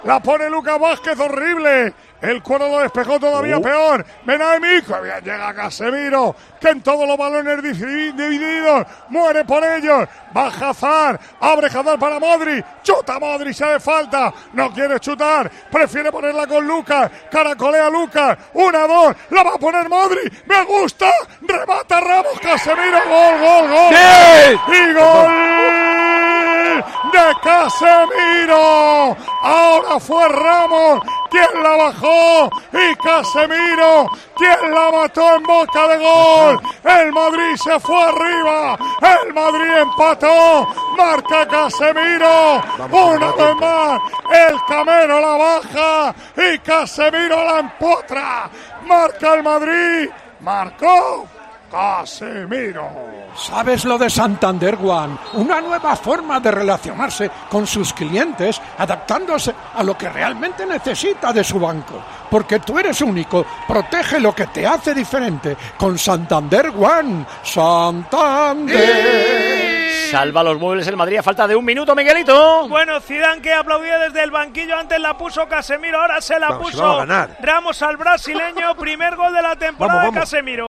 La pone Lucas Vázquez, horrible. El cuero lo despejó todavía peor. Benamico. Llega Casemiro, que en todos los balones divididos muere por ellos. Baja Hazard. Abre Hazard para Modric. Chuta Modric, se le falta. No quiere chutar. Prefiere ponerla con Lucas. Caracolea Lucas. 1-2. La va a poner Modric. Me gusta. Remata Ramos. Casemiro. Gol. ¡Sí! Y gol de Casemiro. Ahora fue Ramos quien la bajó y Casemiro quien la mató en boca de gol. El Madrid se fue arriba, el Madrid empató, marca Casemiro. Una vez más, el Camero la baja y Casemiro la empotra. Marca el Madrid, marcó Casemiro. ¿Sabes lo de Santander One? Una nueva forma de relacionarse con sus clientes, adaptándose a lo que realmente necesita de su banco. Porque tú eres único, protege lo que te hace diferente con Santander One. ¡Santander! Salva los muebles el Madrid a falta de 1 minuto, Miguelito. Bueno, Zidane, que aplaudía desde el banquillo, antes la puso Casemiro, ahora se la puso va a ganar. Ramos al brasileño, primer gol de la temporada de Casemiro.